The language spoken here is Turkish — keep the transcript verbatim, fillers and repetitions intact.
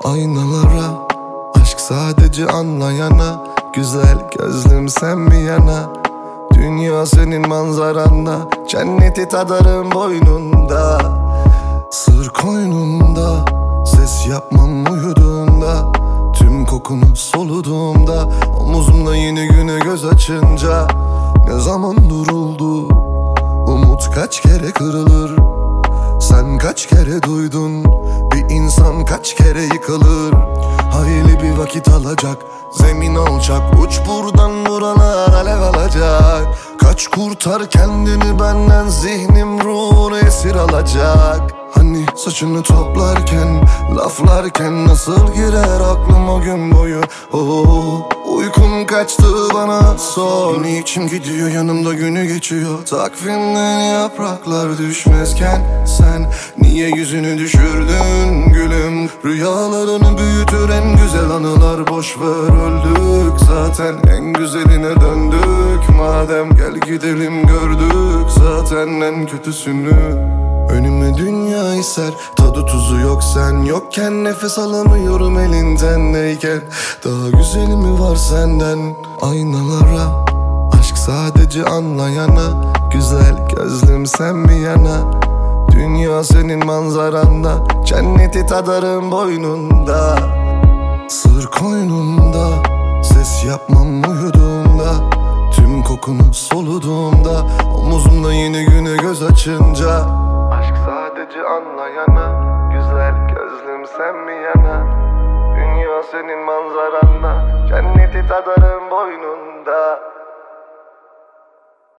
Aynalara aşk sadece anlayana, güzel gözlüm sen bir yana. Dünya senin manzaranda, cenneti tadarım boynunda. Sır koynunda, ses yapmam uyuduğunda. Tüm kokunu soluduğumda, omuzumda yeni güne göz açınca. Ne zaman duruldu, umut kaç kere kırılır. Sen kaç kere duydun, bir insan kaç kere yıkılır. Hayli bir vakit alacak, zemin alacak. Uç buradan buralar alev alacak. Kaç kurtar kendini benden, zihnim ruhunu esir alacak. Hani saçını toplarken, laflarken nasıl girer aklım o gün boyu. Oh, uykum kaçtı bana sor. Niçin gidiyor yanımda günü geçiyor. Takvimden yapraklar düşmezken sen niye yüzünü düşürdün gülüm. Rüyalarını büyütür en güzel anılar, boş ver öldük zaten en güzeline döndük. Madem gel gidelim, gördük zaten en kötüsünü. Önüme dünya iser, tadı tuzu yok sen yokken. Nefes alamıyorum elinden neyken. Daha güzeli mi var senden? Aynalara aşk sadece anlayana, güzel gözlüm sen bir yana. Dünya senin manzaranda, cenneti tadarım boynunda. Sır koynunda, ses yapmam uyuduğumda. Tüm kokunu soluduğumda, omuzumda yeni güne göz açınca. Aşk sadece anlayana, güzel gözlüm sen mi yana. Dünya senin manzaranda, cenneti tadarım boynunda.